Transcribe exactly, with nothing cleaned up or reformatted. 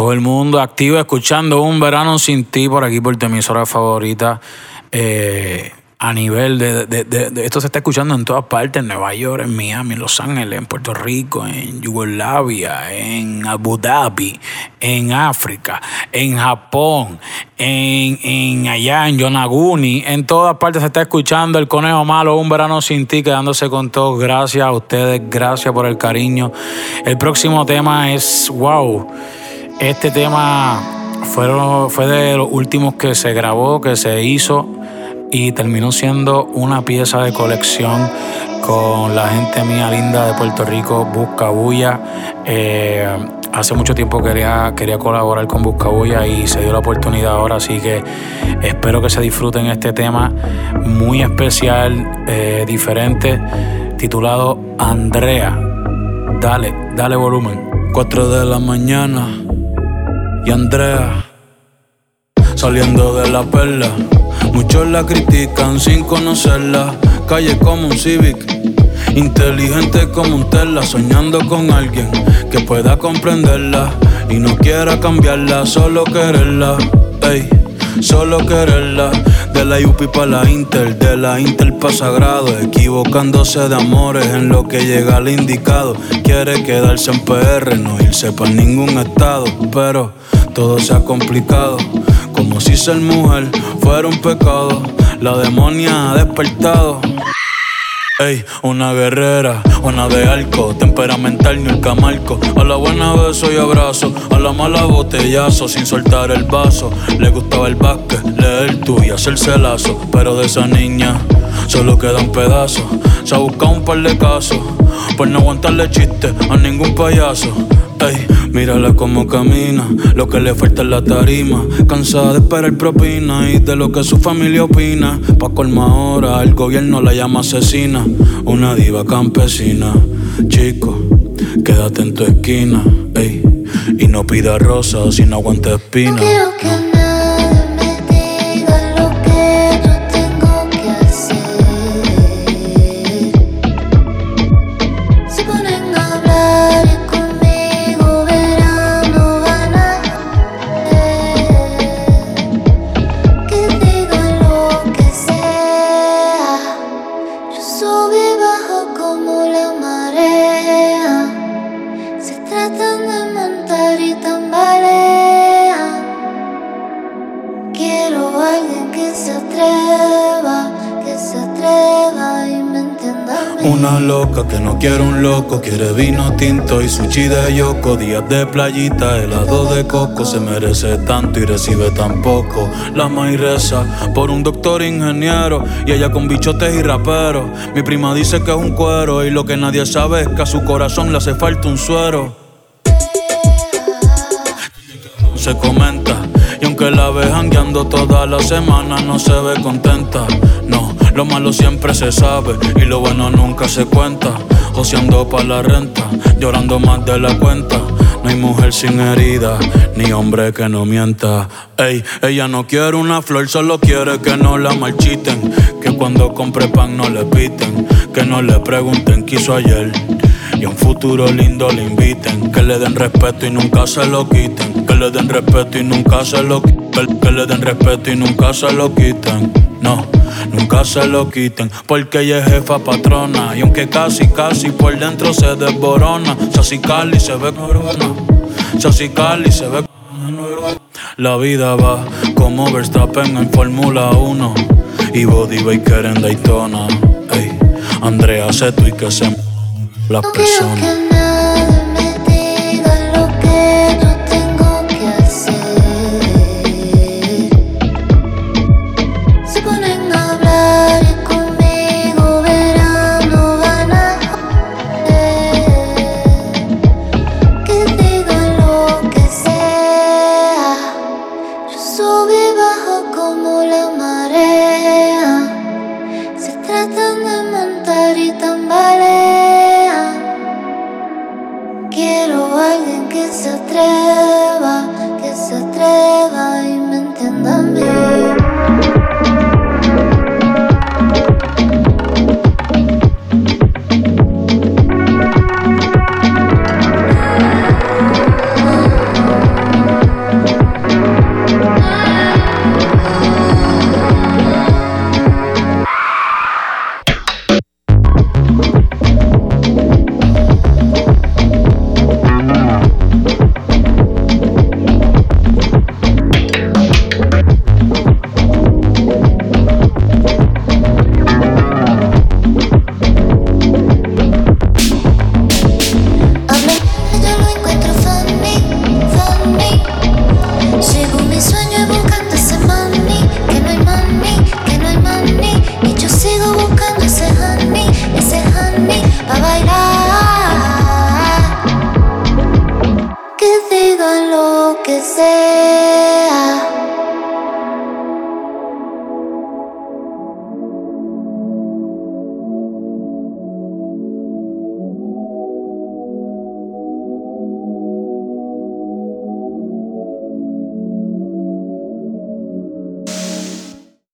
todo el mundo activo escuchando Un Verano Sin Ti por aquí por tu emisora favorita. Eh, a nivel de, de, de, de esto se está escuchando en todas partes, en Nueva York, en Miami, en Los Ángeles, en Puerto Rico, en Yugoslavia, en Abu Dhabi, en África, en Japón, en, en allá en Yonaguni, en todas partes se está escuchando El Conejo Malo, Un Verano Sin Ti, quedándose con todos. Gracias a ustedes, gracias por el cariño. El próximo tema es, wow, este tema fueron, fue de los últimos que se grabó, que se hizo, y terminó siendo una pieza de colección con la gente mía linda de Puerto Rico, Buscabulla. Eh, hace mucho tiempo quería, quería colaborar con Buscabulla y se dio la oportunidad ahora, así que espero que se disfruten este tema muy especial, eh, diferente, titulado Andrea. Dale, dale volumen. Cuatro de la mañana y Andrea saliendo de la perla. Muchos la critican sin conocerla. Calle como un Civic, inteligente como un Tesla, soñando con alguien que pueda comprenderla y no quiera cambiarla, solo quererla. Ey, solo quererla. De la U P I pa' la Inter, de la Inter pa' Sagrado, equivocándose de amores en lo que llega al indicado. Quiere quedarse en P R, no irse pa' ningún estado, pero todo se ha complicado, como si ser mujer fuera un pecado. La demonia ha despertado. Ey, una guerrera, una de arco, temperamental ni el camarco. A la buena beso y abrazo, a la mala botellazo, sin soltar el vaso. Le gustaba el básquet, leer tú y hacerse lazo, pero de esa niña solo queda un pedazo. Se ha buscado un par de casos por no aguantarle chistes a ningún payaso. Ey, mírala como camina, lo que le falta es la tarima. Cansada de esperar propina y de lo que su familia opina. Pa' colma ahora, el gobierno la llama asesina. Una diva campesina. Chico, quédate en tu esquina, ey, y no pida rosas si no aguanta espina. No quiero que nadie me diga lo que yo tengo que hacer. Se ponen a hablar y conmigo verán, no van a ver. Que digan lo que sea. Yo subo y bajo como la marea. Se tratan de montar y tambalean. Quiero a alguien que se atreva, que se atreva y me entienda bien. Una loca que no quiere un loco, quiere vino tinto y sushi de yoko. Días de playita, helado de coco. Se merece tanto y recibe tan poco. La maíz reza por un doctor ingeniero y ella con bichotes y raperos. Mi prima dice que es un cuero y lo que nadie sabe es que a su corazón le hace falta un suero. Se comenta, y aunque la ve jangueando toda la semana, no se ve contenta. No, lo malo siempre se sabe y lo bueno nunca se cuenta. Joseando pa' la renta, llorando más de la cuenta. No hay mujer sin herida, ni hombre que no mienta. Ey, ella no quiere una flor, solo quiere que no la marchiten. Que cuando compre pan no le piten. Que no le pregunten qué hizo ayer. Y a un futuro lindo le inviten. Que le den respeto y nunca se lo quiten. Que le den respeto y nunca se lo quiten. Que le den respeto y nunca se lo quiten. No, nunca se lo quiten. Porque ella es jefa patrona. Y aunque casi, casi por dentro se desborona. Sassy Cali se ve corona. Sassy Cali se ve corona. La vida va como Verstappen en Fórmula uno. Y Body Baker en Daytona. Ey, Andrea sé tú y que se las No quiero personas. que nadie me diga lo que yo tengo que hacer. Se ponen a hablar y conmigo verán, no van a joder. Que digan lo que sea. Yo subo y bajo como la marea. Se tratan de montar y tambalean. que sé.